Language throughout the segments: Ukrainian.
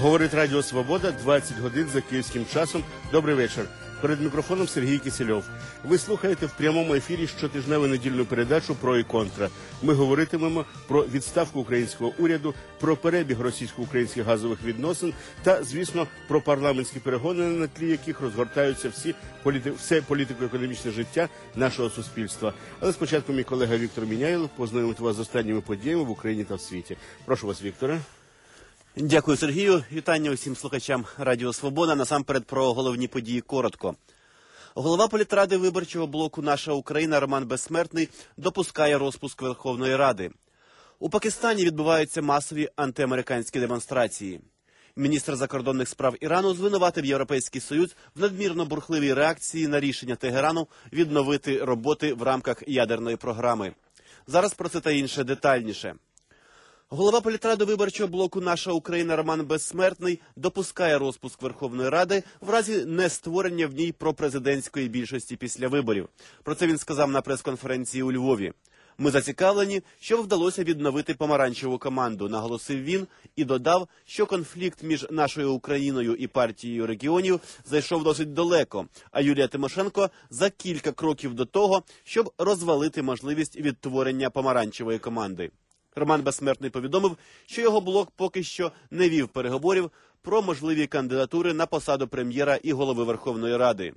Говорить Радіо Свобода, 20 годин за київським часом. Добрий вечір. Перед мікрофоном Сергій Кисельов. Ви слухаєте в прямому ефірі щотижневу недільну передачу «Про і контра». Ми говоритимемо про відставку українського уряду, про перебіг російсько-українських газових відносин та, звісно, про парламентські перегони, на тлі яких розгортаються все політико-економічне життя нашого суспільства. Але спочатку мій колега Віктор Міняйлов познайомить вас з останніми подіями в Україні та в світі. Прошу вас, Вікторе. Дякую, Сергію. Вітання усім слухачам Радіо Свобода. Насамперед про головні події коротко. Голова політради виборчого блоку «Наша Україна» Роман Безсмертний допускає розпуск Верховної Ради. У Пакистані відбуваються масові антиамериканські демонстрації. Міністр закордонних справ Ірану звинуватив Європейський Союз в надмірно бурхливій реакції на рішення Тегерану відновити роботи в рамках ядерної програми. Зараз про це та інше детальніше. Голова політради виборчого блоку «Наша Україна» Роман Безсмертний допускає розпуск Верховної Ради в разі нестворення в ній пропрезидентської більшості після виборів. Про це він сказав на прес-конференції у Львові. «Ми зацікавлені, що вдалося відновити помаранчеву команду», наголосив він і додав, що конфлікт між нашою Україною і партією регіонів зайшов досить далеко, а Юлія Тимошенко за кілька кроків до того, щоб розвалити можливість відтворення помаранчевої команди. Роман Безсмертний повідомив, що його блок поки що не вів переговорів про можливі кандидатури на посаду прем'єра і голови Верховної Ради.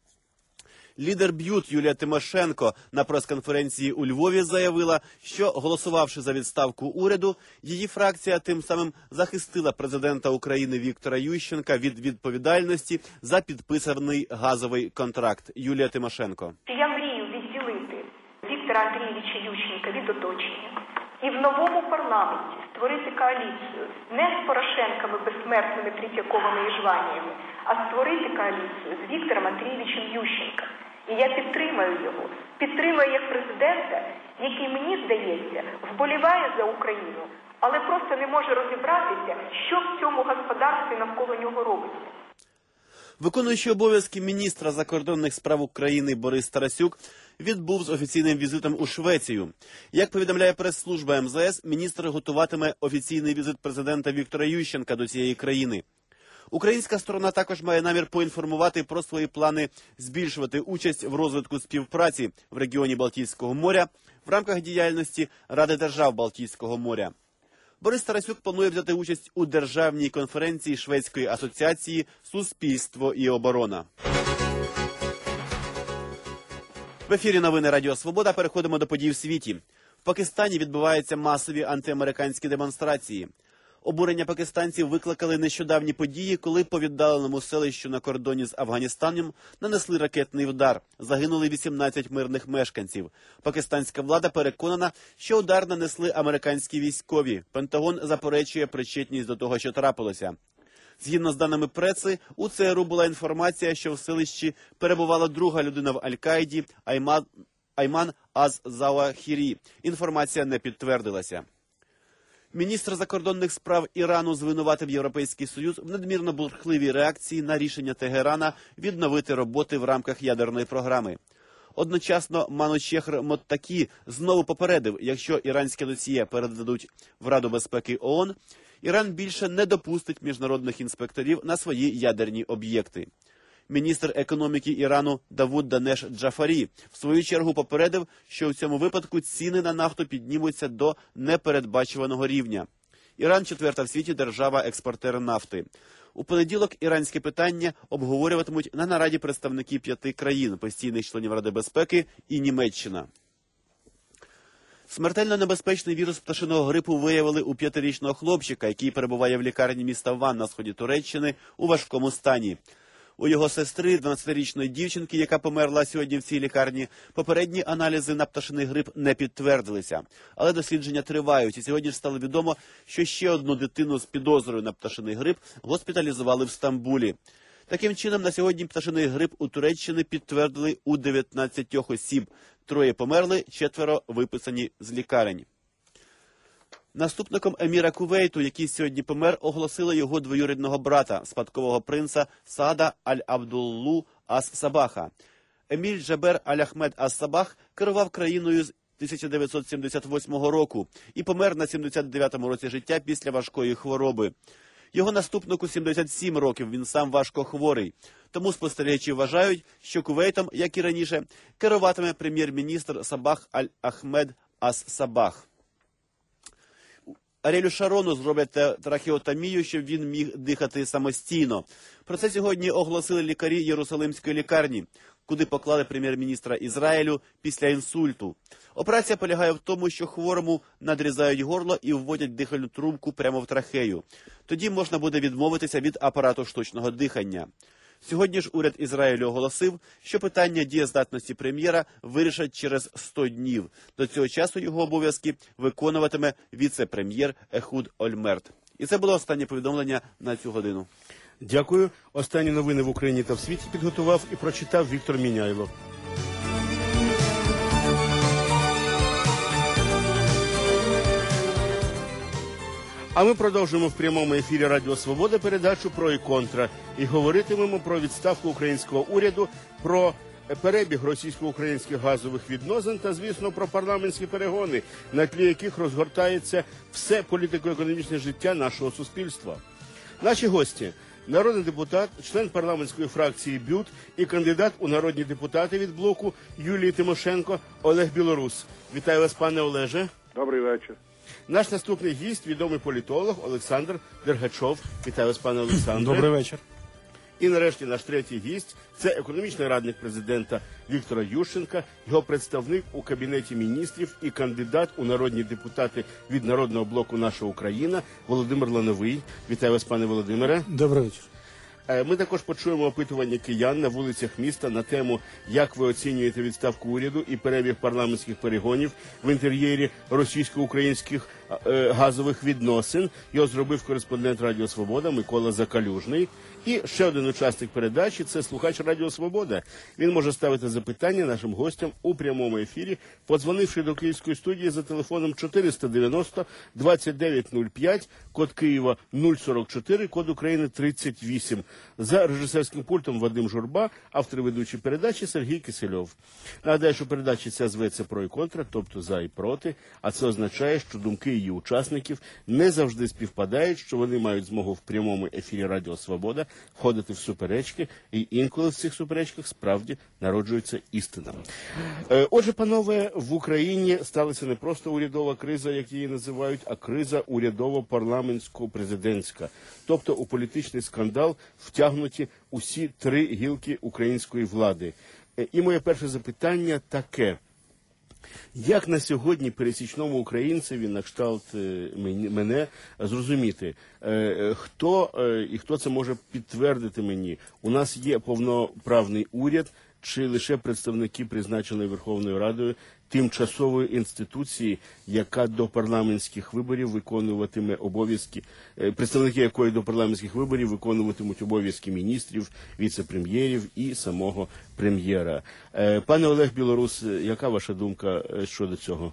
Лідер БЮТ Юлія Тимошенко на прес-конференції у Львові заявила, що, голосувавши за відставку уряду, її фракція тим самим захистила президента України Віктора Ющенка від відповідальності за підписаний газовий контракт. Юлія Тимошенко. Я мрію відділити Віктора Андрійовича Ющенка від оточення і в новому парламенті створити коаліцію не з Порошенками, безсмертними Третьяковими і Жваніями, а створити коаліцію з Віктором Андрійовичем Ющенком. І я підтримаю його. Підтримую як президента, який, мені здається, вболіває за Україну, але просто не може розібратися, що в цьому господарстві навколо нього робиться. Виконуючий обов'язки міністра закордонних справ України Борис Тарасюк відбув з офіційним візитом у Швецію. Як повідомляє прес-служба МЗС, міністр готуватиме офіційний візит президента Віктора Ющенка до цієї країни. Українська сторона також має намір поінформувати про свої плани збільшувати участь в розвитку співпраці в регіоні Балтійського моря в рамках діяльності Ради держав Балтійського моря. Борис Тарасюк планує взяти участь у державній конференції Шведської асоціації «Суспільство і оборона». В ефірі новини Радіо Свобода. Переходимо до подій в світі. В Пакистані відбуваються масові антиамериканські демонстрації. Обурення пакистанців викликали нещодавні події, коли по віддаленому селищу на кордоні з Афганістаном нанесли ракетний удар. Загинули 18 мирних мешканців. Пакистанська влада переконана, що удар нанесли американські військові. Пентагон заперечує причетність до того, що трапилося. Згідно з даними преси, у ЦРУ була інформація, що в селищі перебувала друга людина в Аль-Каїді Айман аз-Завахірі. Інформація не підтвердилася. Міністр закордонних справ Ірану звинуватив Європейський Союз в надмірно бурхливій реакції на рішення Тегерана відновити роботи в рамках ядерної програми. Одночасно Манучехр Моттакі знову попередив, якщо іранське досьє передадуть в Раду безпеки ООН, Іран більше не допустить міжнародних інспекторів на свої ядерні об'єкти. Міністр економіки Ірану Давуд Данеш Джафарі в свою чергу попередив, що в цьому випадку ціни на нафту піднімуться до непередбачуваного рівня. Іран – четверта в світі держава-експортер нафти. У понеділок іранське питання обговорюватимуть на нараді представники 5 країн, постійних членів Ради безпеки і Німеччина. Смертельно небезпечний вірус пташиного грипу виявили у 5-річного хлопчика, який перебуває в лікарні міста Ван на сході Туреччини у важкому стані. У його сестри, 12-річної дівчинки, яка померла сьогодні в цій лікарні, попередні аналізи на пташиний грип не підтвердилися. Але дослідження тривають, і сьогодні ж стало відомо, що ще одну дитину з підозрою на пташиний грип госпіталізували в Стамбулі. Таким чином, на сьогодні пташиний грип у Туреччині підтвердили у 19 осіб. 3 померли, 4 виписані з лікарень. Наступником еміра Кувейту, який сьогодні помер, оголосили його двоюрідного брата, спадкового принца Саада Аль-Абдуллу ас-Сабаха. Еміль Джабер Аль-Ахмед ас-Сабах керував країною з 1978 року і помер на 79-му році життя після важкої хвороби. Його наступнику 77 років, він сам важко хворий. Тому спостерігачі вважають, що Кувейтом, як і раніше, керуватиме прем'єр-міністр Сабах Аль-Ахмед Ас-Сабах. Аріелю Шарону зроблять трахеотомію, щоб він міг дихати самостійно. Про це сьогодні оголосили лікарі Єрусалимської лікарні, куди поклали прем'єр-міністра Ізраїлю після інсульту. Операція полягає в тому, що хворому надрізають горло і вводять дихальну трубку прямо в трахею. Тоді можна буде відмовитися від апарату штучного дихання. Сьогодні ж уряд Ізраїлю оголосив, що питання дієздатності прем'єра вирішать через 100 днів. До цього часу його обов'язки виконуватиме віце-прем'єр Ехуд Ольмерт. І це було останнє повідомлення на цю годину. Дякую. Останні новини в Україні та в світі підготував і прочитав Віктор Міняйло. А ми продовжуємо в прямому ефірі Радіо Свобода передачу «Про і контра». І говоритимемо про відставку українського уряду, про перебіг російсько-українських газових відносин та, звісно, про парламентські перегони, на тлі яких розгортається все політико-економічне життя нашого суспільства. Наші гості – народний депутат, член парламентської фракції БЮТ і кандидат у народні депутати від блоку Юлії Тимошенко Олег Білорус. Вітаю вас, пане Олеже. Добрий вечір. Наш наступний гість – відомий політолог Олександр Дергачов. Вітаю вас, пане Олександре. Добрий вечір. І нарешті наш третій гість – це економічний радник президента Віктора Ющенка, його представник у Кабінеті міністрів і кандидат у народні депутати від Народного блоку «Наша Україна» Володимир Лановий. Вітаю вас, пане Володимире. Добрий вечір. Ми також почуємо опитування киян на вулицях міста на тему, як ви оцінюєте відставку уряду і перебіг парламентських перегонів в інтер'єрі російсько-українських газових відносин. Його зробив кореспондент Радіо Свобода Микола Закалюжний. І ще один учасник передачі – це слухач Радіо Свобода. Він може ставити запитання нашим гостям у прямому ефірі, подзвонивши до Київської студії за телефоном 490-2905, код Києва 044, код України 38. За режисерським пультом Вадим Журба, автор ведучої передачі Сергій Кисельов. Нагадаю, що передача ця зветься «Про і контра», тобто «За і проти», а це означає, що думки її учасників не завжди співпадають, що вони мають змогу в прямому ефірі Радіо Свобода входити в суперечки, і інколи в цих суперечках справді народжується істина. Отже, панове, в Україні сталася не просто урядова криза, як її називають, а криза урядово-парламентсько-президентська. Тобто у політичний скандал втягнуті усі три гілки української влади. І моє перше запитання таке. Як на сьогодні пересічному українцеві, на кшталт мене, зрозуміти, хто це може підтвердити мені? У нас є повноправний уряд чи лише представники, призначені Верховною Радою, тимчасової інституції, яка до парламентських виборів виконуватиме обов'язки, представники якої до парламентських виборів виконуватимуть обов'язки міністрів, віце-прем'єрів і самого прем'єра. Пане Олег Білорус, яка ваша думка щодо цього?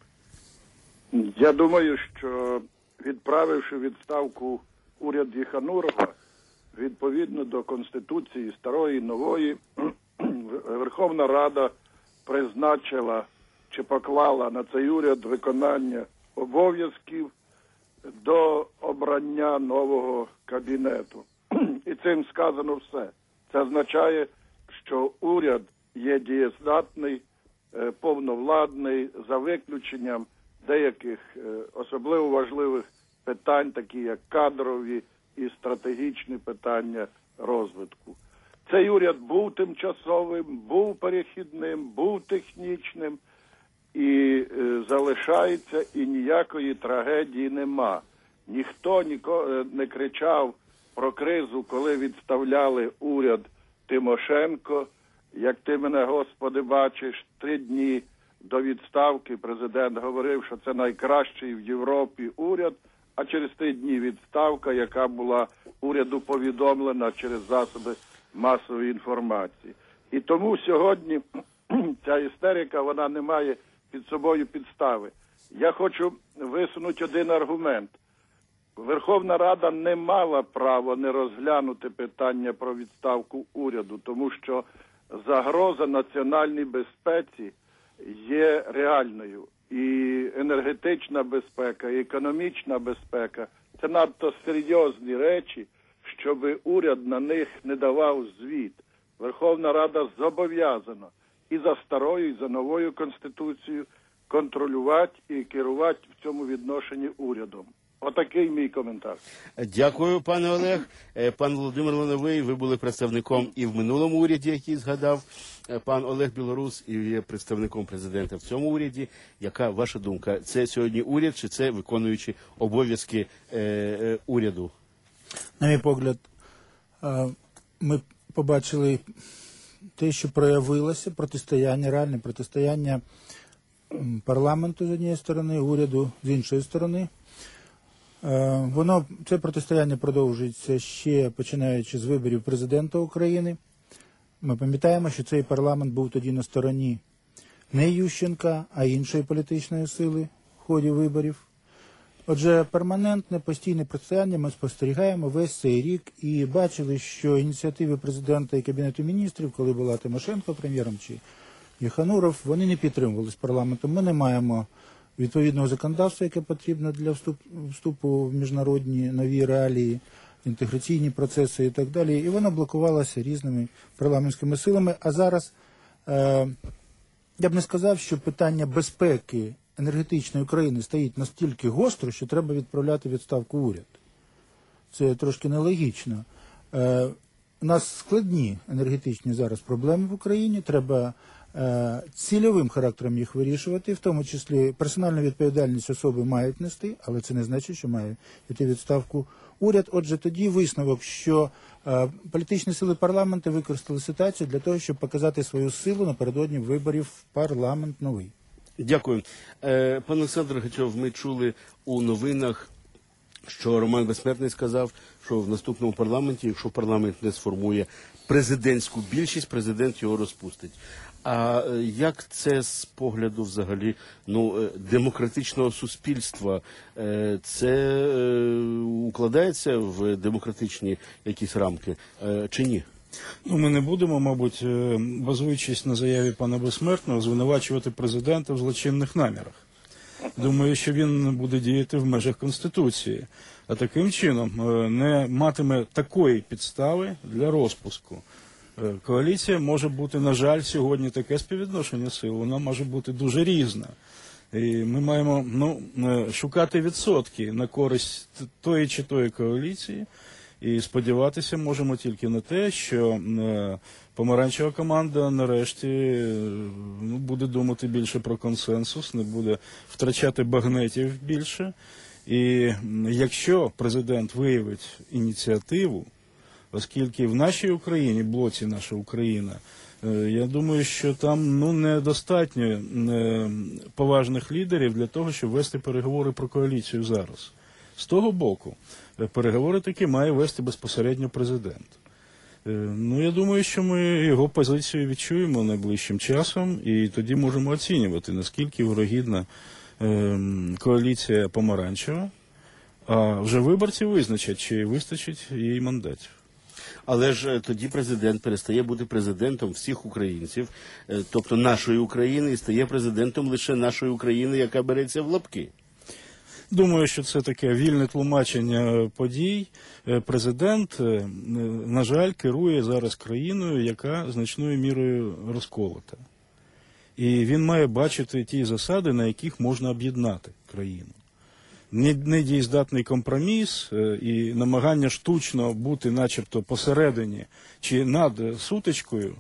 Я думаю, що відправивши відставку уряд Єханурова, відповідно до Конституції старої і нової, Верховна Рада призначила чи поклала на цей уряд виконання обов'язків до обрання нового кабінету. І цим сказано все. Це означає, що уряд є дієздатний, повновладний, за виключенням деяких особливо важливих питань, такі як кадрові і стратегічні питання розвитку. Цей уряд був тимчасовим, був перехідним, був технічним і залишається, і ніякої трагедії нема. Ніхто не кричав про кризу, коли відставляли уряд Тимошенко. Як ти мене, Господи, бачиш, 3 дні до відставки президент говорив, що це найкращий в Європі уряд, а через 3 дні відставка, яка була уряду повідомлена через засоби масової інформації. І тому сьогодні ця істерика, вона не має під собою підстави. Я хочу висунути один аргумент. Верховна Рада не мала права не розглянути питання про відставку уряду, тому що загроза національній безпеці є реальною. І енергетична безпека, і економічна безпека – Це надто серйозні речі, щоб уряд на них не давав звіт. Верховна Рада зобов'язана і за старою, і за новою Конституцією контролювати і керувати в цьому відношенні урядом. Отакий мій коментар. Дякую, пане Олег. Пан Володимир Лановий, ви були представником і в минулому уряді, який згадав пан Олег Білорус, і є представником президента в цьому уряді. Яка ваша думка? Це сьогодні уряд чи це виконуючі обов'язки уряду? На мій погляд, ми побачили те, що проявилося протистояння, реальне протистояння парламенту з однієї сторони, уряду з іншої сторони. Це протистояння продовжується ще починаючи з виборів президента України. Ми пам'ятаємо, що цей парламент був тоді на стороні не Ющенка, а іншої політичної сили в ході виборів. Отже, перманентне, постійне протистояння ми спостерігаємо весь цей рік і бачили, що ініціативи президента і Кабінету міністрів, коли була Тимошенко прем'єром чи Єхануров, вони не підтримувалися парламентом. Ми не маємо відповідного законодавства, яке потрібно для вступу в міжнародні нові реалії, інтеграційні процеси і так далі. І воно блокувалося різними парламентськими силами. А зараз я б не сказав, що питання безпеки енергетичної України стоїть настільки гостро, що треба відправляти відставку уряд. Це трошки нелогічно. У нас складні енергетичні зараз проблеми в Україні, треба цільовим характером їх вирішувати, в тому числі персональну відповідальність особи мають нести, але це не значить, що має йти відставку уряд. Отже, тоді висновок, що політичні сили парламенту використали ситуацію для того, щоб показати свою силу напередодні виборів в парламент новий. Дякую. Пан Олександр Гачов, ми чули у новинах, що Роман Безсмертний сказав, що в наступному парламенті, якщо парламент не сформує президентську більшість, президент його розпустить. А як це з погляду взагалі демократичного суспільства? Це укладається в демократичні якісь рамки чи ні? Ми не будемо, мабуть, базуючись на заяві пана Безсмертного, звинувачувати президента в злочинних намірах. Думаю, що він буде діяти в межах Конституції, а таким чином не матиме такої підстави для розпуску. Коаліція може бути, на жаль, сьогодні таке співвідношення сил, вона може бути дуже різна. І ми маємо шукати відсотки на користь тої чи тої коаліції, і сподіватися можемо тільки на те, що помаранчева команда нарешті буде думати більше про консенсус, не буде втрачати багнетів більше. І якщо президент виявить ініціативу, оскільки в нашій Україні, блоці «Наша Україна», я думаю, що там недостатньо поважних лідерів для того, щоб вести переговори про коаліцію зараз. З того боку, переговори таки має вести безпосередньо президент. Я думаю, що ми його позицію відчуємо найближчим часом, і тоді можемо оцінювати, наскільки вирогідна коаліція помаранчева, а вже виборці визначать, чи вистачить їй мандатів. Але ж тоді президент перестає бути президентом всіх українців, тобто нашої України, і стає президентом лише нашої України, яка береться в лапки. Думаю, що це таке вільне тлумачення подій. Президент, на жаль, керує зараз країною, яка значною мірою розколота. І він має бачити ті засади, на яких можна об'єднати країну. Недієздатний компроміс і намагання штучно бути начебто посередині чи над сутичкою,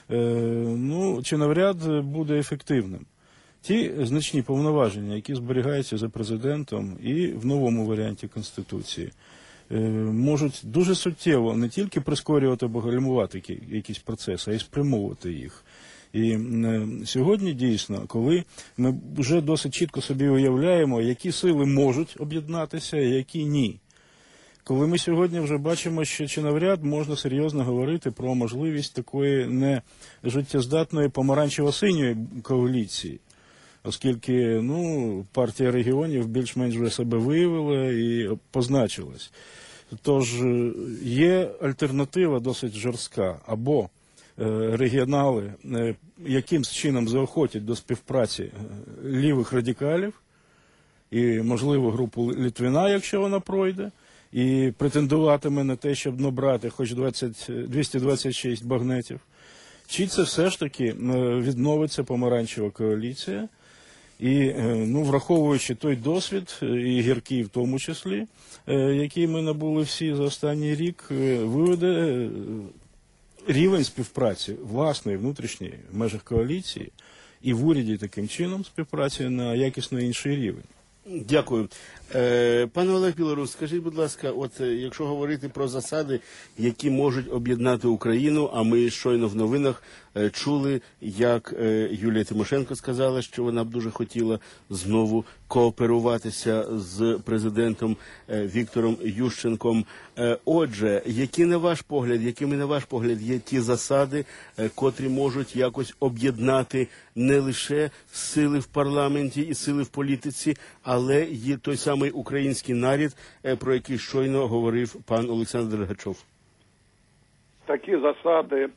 чи навряд буде ефективним. Ті значні повноваження, які зберігаються за президентом і в новому варіанті Конституції, можуть дуже суттєво не тільки прискорювати або гальмувати якісь процеси, а й спрямовувати їх. І сьогодні дійсно, коли ми вже досить чітко собі уявляємо, які сили можуть об'єднатися, а які ні. Коли ми сьогодні вже бачимо, що чи навряд можна серйозно говорити про можливість такої нежиттєздатної помаранчево-синьої коаліції, оскільки партія регіонів більш-менш вже себе виявила і позначилась. Тож є альтернатива досить жорстка. Або регіонали якимсь чином заохотять до співпраці лівих радикалів, і, можливо, групу Литвина, якщо вона пройде, і претендуватиме на те, щоб набрати хоч 226 багнетів. Чи це все ж таки відновиться помаранчева коаліція? І, враховуючи той досвід, і гіркий в тому числі, який ми набули всі за останній рік, виведе рівень співпраці власної, внутрішньої, в межах коаліції, і в уряді таким чином співпраці на якісно інший рівень. Дякую. Пане Олег Білорус, скажіть, будь ласка, якщо говорити про засади, які можуть об'єднати Україну, а ми щойно в новинах чули, як Юлія Тимошенко сказала, що вона б дуже хотіла знову кооперуватися з президентом Віктором Ющенком. Отже, якими, на ваш погляд, є ті засади, котрі можуть якось об'єднати не лише сили в парламенті і сили в політиці, але є той самий український народ, про який щойно говорив пан Олександр Дергачов? Такі засади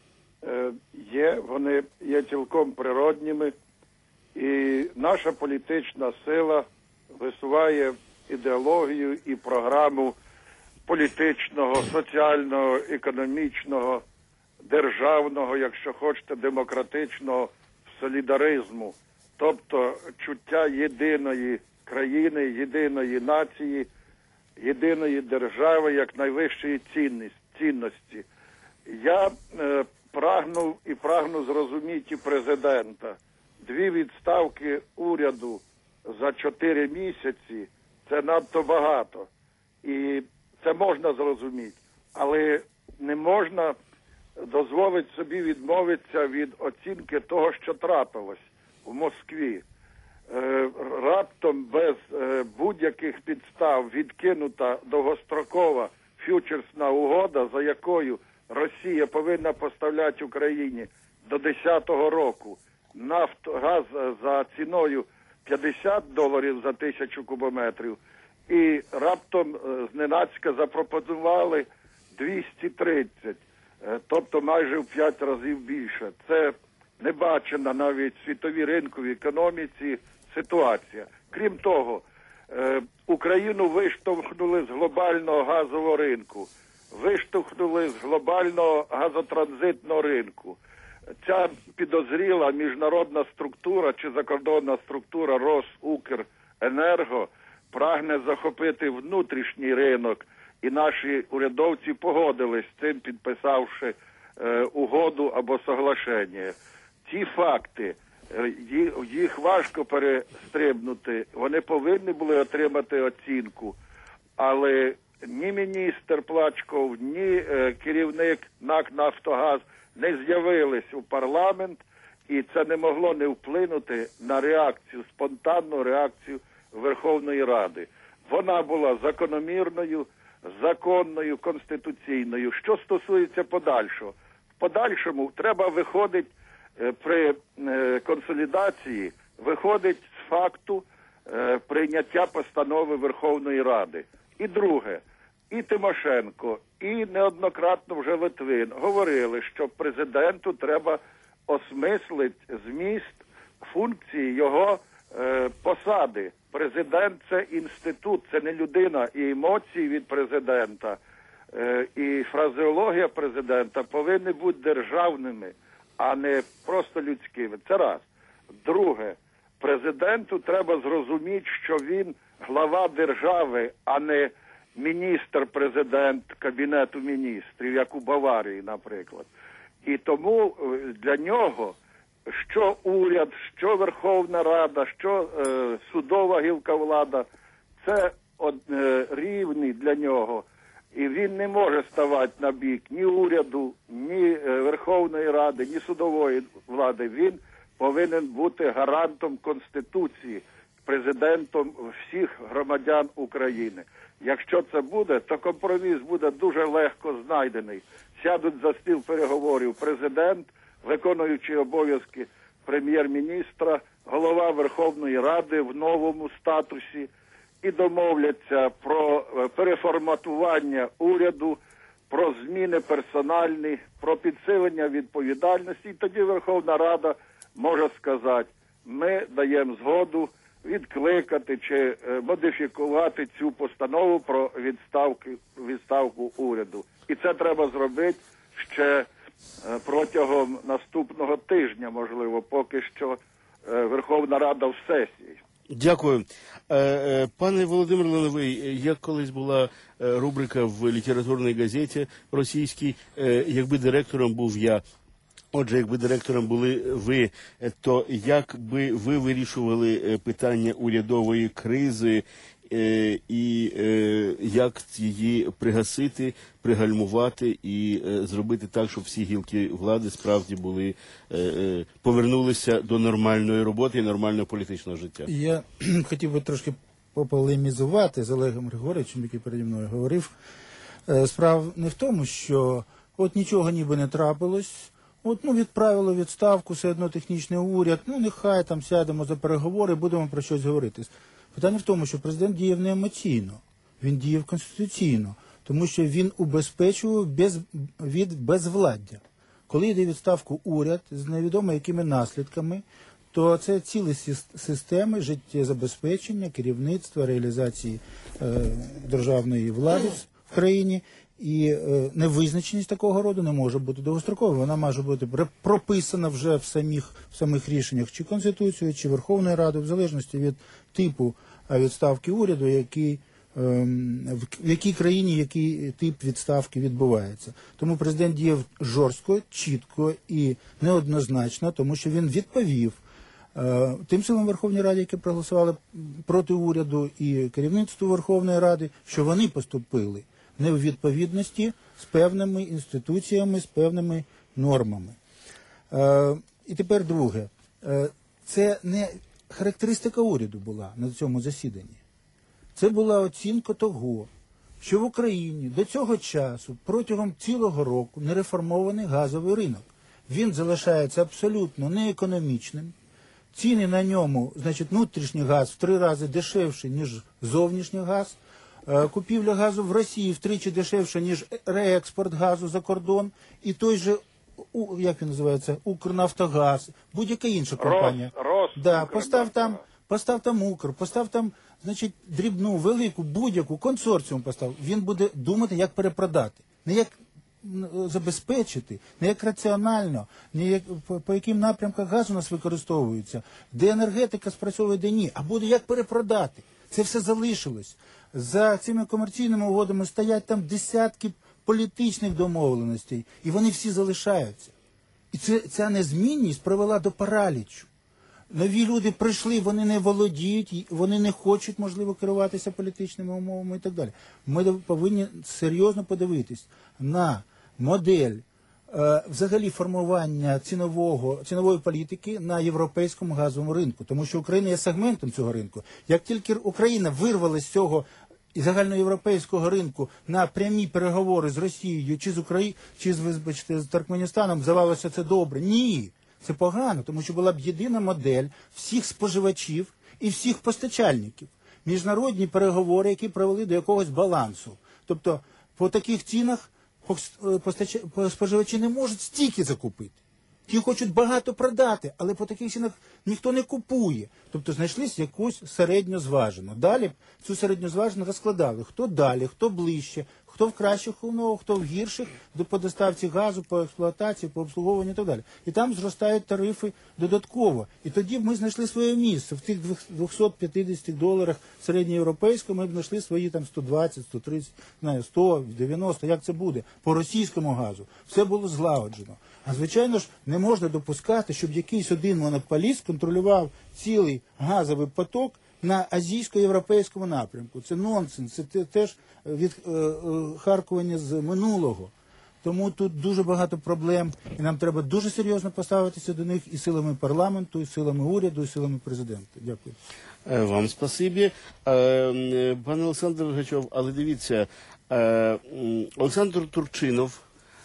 є, вони є цілком природніми, і наша політична сила висуває ідеологію і програму політичного, соціального, економічного, державного, якщо хочете, демократичного солідаризму, тобто чуття єдиної країни, єдиної нації, єдиної держави як найвищої цінності. Я прагну зрозуміти президента. 2 відставки уряду за 4 місяці – це надто багато. І це можна зрозуміти. Але не можна дозволити собі відмовитися від оцінки того, що трапилось в Москві. Раптом без будь-яких підстав відкинута довгострокова ф'ючерсна угода, за якою Росія повинна поставляти Україні до 2010 року газ за ціною $50 за 1000 кубометрів, і раптом зненацька запропонували 230, тобто майже в 5 разів більше. Це не бачена навіть в світовій ринковій економіці ситуація. Крім того, Україну виштовхнули з глобального газового ринку, виштовхнули з глобального газотранзитного ринку. Ця підозріла міжнародна структура чи закордонна структура Росукренерго прагне захопити внутрішній ринок, і наші урядовці погодились з цим, підписавши угоду або соглашення. Ці факти, їх важко перестрибнути, вони повинні були отримати оцінку, але ні міністр Плачков, ні керівник НАК «Нафтогаз» не з'явились у парламент, і це не могло не вплинути на реакцію, спонтанну реакцію Верховної Ради. Вона була закономірною, законною, конституційною. Що стосується подальшого? В подальшому треба виходити при консолідації, виходить з факту прийняття постанови Верховної Ради. І друге, і Тимошенко, і неоднократно вже Литвин говорили, що президенту треба осмислити зміст функції його посади. Президент – це інститут, це не людина, і емоції від президента, і фразеологія президента повинні бути державними, а не просто людськими. Це раз. Друге, президенту треба зрозуміти, що він глава держави, а не міністр-президент Кабінету міністрів, як у Баварії, наприклад. І тому для нього що уряд, що Верховна Рада, що судова гілка влади – це рівні для нього. І він не може ставати на бік ні уряду, ні Верховної Ради, ні судової влади. Він повинен бути гарантом Конституції, президентом всіх громадян України. Якщо це буде, то компроміс буде дуже легко знайдений. Сядуть за стіл переговорів президент, виконуючий обов'язки прем'єр-міністра, голова Верховної Ради в новому статусі і домовляться про переформатування уряду, про зміни персональні, про підсилення відповідальності. І тоді Верховна Рада може сказати, ми даємо згоду відкликати чи модифікувати цю постанову про відставку уряду. І це треба зробити ще протягом наступного тижня, можливо, поки що Верховна Рада в сесії. Дякую. Пане Володимир Лановий, як колись була рубрика в літературній газеті російській, якби директором був я. Отже, якби директором були ви, то як би ви вирішували питання урядової кризи і як її пригасити, пригальмувати і зробити так, щоб всі гілки влади справді були, повернулися до нормальної роботи і нормального політичного життя? Я хотів би трошки пополемізувати з Олегом Григоровичем, який переді мною говорив. Справа не в тому, що от нічого ніби не трапилось, відправили відставку, все одно технічний уряд, нехай там сядемо за переговори, будемо про щось говорити. Питання в тому, що президент діяв не емоційно, він діяв конституційно, тому що він убезпечував від безвладдя. Коли йде відставку уряд з невідомо якими наслідками, то це цілі системи життєзабезпечення, керівництва, реалізації державної влади в країні. І невизначеність такого роду не може бути довгостроковою. Вона може бути прописана вже в самих рішеннях чи Конституцією, чи Верховною Радою, в залежності від типу відставки уряду, в якій країні який тип відставки відбувається. Тому президент діяв жорстко, чітко і неоднозначно, тому що він відповів тим силам Верховної Ради, які проголосували проти уряду, і керівництву Верховної Ради, що вони поступили не в відповідності з певними інституціями, з певними нормами. І тепер друге. Це не характеристика уряду була на цьому засіданні. Це була оцінка того, що в Україні до цього часу протягом цілого року не реформований газовий ринок. Він залишається абсолютно неекономічним. Ціни на ньому, внутрішній газ в 3 рази дешевший, ніж зовнішній газ. Купівля газу в Росії втричі дешевше, ніж реекспорт газу за кордон. І той же, як він називається, Укрнафтогаз, будь-яка інша компанія. Постав там Укр, постав там, дрібну, велику, будь-яку, консорціум постав. Він буде думати, як перепродати. Не як забезпечити, не як раціонально, не як, по яким напрямках газ у нас використовується, де енергетика спрацьовує, де ні, а буде як перепродати. Це все залишилось. За цими комерційними угодами стоять там десятки політичних домовленостей, і вони всі залишаються. І ця незмінність привела до паралічу. Нові люди прийшли, вони не володіють, вони не хочуть, можливо, керуватися політичними умовами і так далі. Ми повинні серйозно подивитись на модель взагалі формування цінової політики на європейському газовому ринку, тому що Україна є сегментом цього ринку. Як тільки Україна вирвалася з цього загальноєвропейського ринку на прямі переговори з Росією чи з Туркменістаном, здавалося, це добре. Ні, це погано, тому що була б єдина модель всіх споживачів і всіх постачальників. Міжнародні переговори, які привели до якогось балансу. Тобто по таких цінах споживачі не можуть стільки закупити. Ті хочуть багато продати, але по таких цінах ніхто не купує. Тобто знайшлись якусь середньозважену. Далі цю середньозважену розкладали. Хто далі, хто ближче, хто в кращих умовах, хто в гірших, по доставці газу, по експлуатації, по обслуговуванню і так далі. І там зростають тарифи додатково. І тоді ми знайшли своє місце. В тих $250 середньоєвропейському ми б знайшли свої там 120, 130, 100, 90, як це буде, по російському газу. Все було злагоджено. А звичайно ж не можна допускати, щоб якийсь один монополіст контролював цілий газовий поток на азійсько-європейському напрямку. Це нонсенс, це теж відхаркування з минулого. Тому тут дуже багато проблем, і нам треба дуже серйозно поставитися до них і силами парламенту, і силами уряду, і силами президента. Дякую. Вам спасибі. Пане Олександр Гачов, але дивіться, Олександр Турчинов,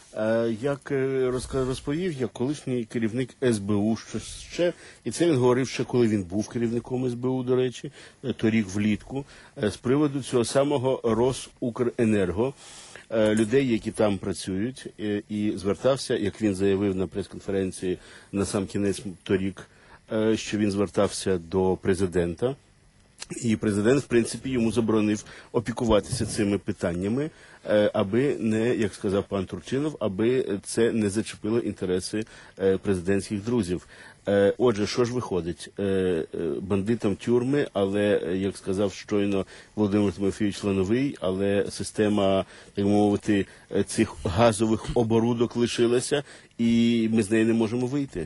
як розповів, як колишній керівник СБУ, що ще, і це він говорив ще, коли він був керівником СБУ, до речі, торік влітку, з приводу цього самого Росукренерго, людей, які там працюють, і звертався, як він заявив на прес-конференції на сам кінець торік, що він звертався до президента І президент, в принципі, йому заборонив опікуватися цими питаннями, аби не, як сказав пан Турчинов, аби це не зачепило інтереси президентських друзів. Отже, що ж виходить? Бандитам тюрми, але, як сказав щойно Володимир Тимофійович Лановий, але система, так мовити, цих газових оборудок лишилася, і ми з неї не можемо вийти.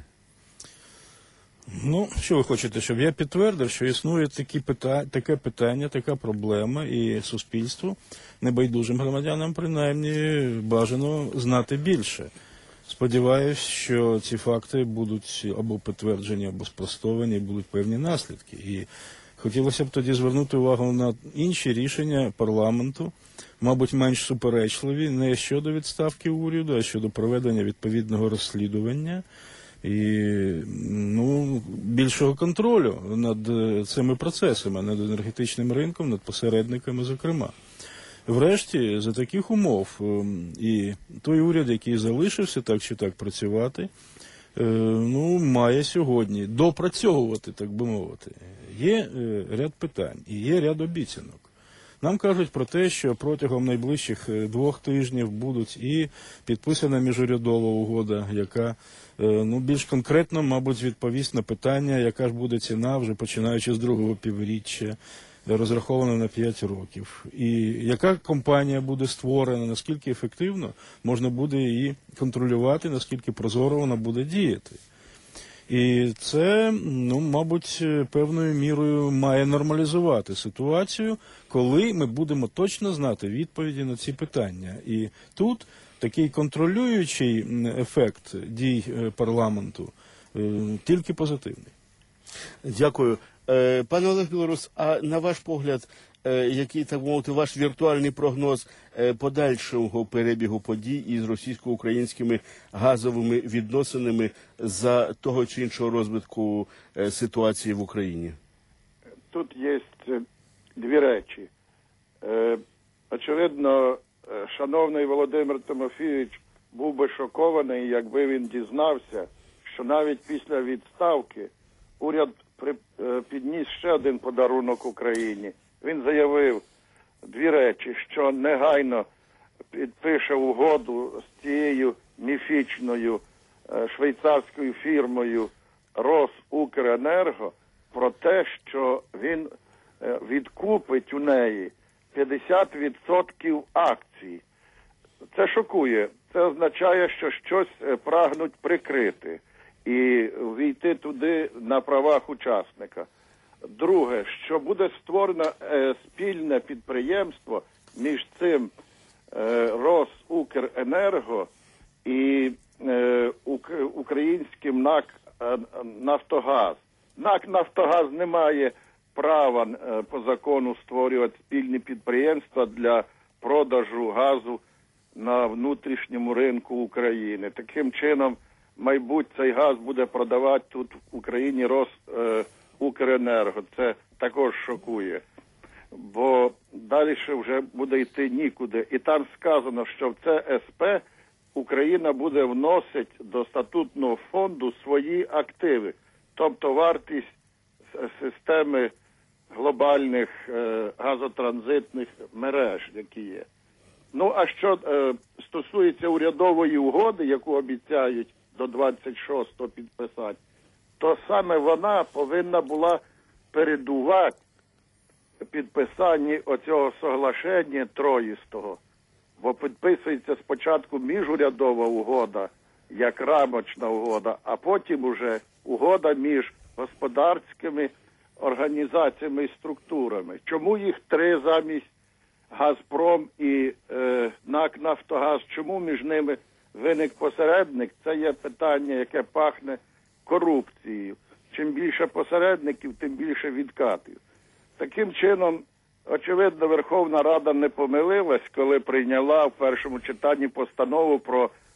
Ну, що ви хочете, щоб я підтвердив, що існує таке питання, така проблема, і суспільству, небайдужим громадянам, принаймні, бажано знати більше. Сподіваюсь, що ці факти будуть або підтверджені, або спростовані, будуть певні наслідки. І хотілося б тоді звернути увагу на інші рішення парламенту, мабуть, менш суперечливі, не щодо відставки уряду, а щодо проведення відповідного розслідування і більшого контролю над цими процесами, над енергетичним ринком, над посередниками, зокрема. Врешті, за таких умов, і той уряд, який залишився так чи так працювати, має сьогодні допрацьовувати, так би мовити. Є ряд питань і є ряд обіцянок. Нам кажуть про те, що протягом найближчих 2 тижнів будуть і підписана міжурядова угода, яка більш конкретно, мабуть, відповість на питання, яка ж буде ціна вже починаючи з другого півріччя, розрахована на 5 років. І яка компанія буде створена, наскільки ефективно можна буде її контролювати, наскільки прозоро вона буде діяти. І це, мабуть, певною мірою має нормалізувати ситуацію, коли ми будемо точно знати відповіді на ці питання. І тут такий контролюючий ефект дій парламенту тільки позитивний. Дякую. Пане Олег Білорус, а на ваш погляд, який, так мовити, ваш віртуальний прогноз подальшого перебігу подій із російсько-українськими газовими відносинами за того чи іншого розвитку ситуації в Україні? Тут є 2 речі. Очевидно, шановний Володимир Тимофійович був би шокований, якби він дізнався, що навіть після відставки уряд підніс ще один подарунок Україні. Він заявив 2 речі, що негайно підпише угоду з цією міфічною швейцарською фірмою Росукренерго про те, що він відкупить у неї 50% акцій. Це шокує. Це означає, що щось прагнуть прикрити і війти туди на правах учасника. Друге, що буде створено спільне підприємство між цим Росукренерго і українським НАК «Нафтогаз». НАК «Нафтогаз» не має права по закону створювати спільні підприємства для продажу газу на внутрішньому ринку України. Таким чином, мабуть, цей газ буде продавати тут в Україні Росукренерго. Це також шокує. Бо далі вже буде йти нікуди. І там сказано, що в це СП Україна буде вносити до статутного фонду свої активи. Тобто вартість системи глобальних газотранзитних мереж, які є. Ну, а що стосується урядової угоди, яку обіцяють до 26-го підписати, то саме вона повинна була передувати підписанні оцього соглашення троїстого. Бо підписується спочатку міжурядова угода, як рамочна угода, а потім уже угода між господарськими організаціями і структурами. Чому їх 3 замість «Газпром» і НАК «Нафтогаз»? Чому між ними виник посередник? Це є питання, яке пахне корупцією. Чим більше посередників, тим більше відкатів. Таким чином, очевидно, Верховна Рада не помилилась, коли прийняла в першому читанні постанову про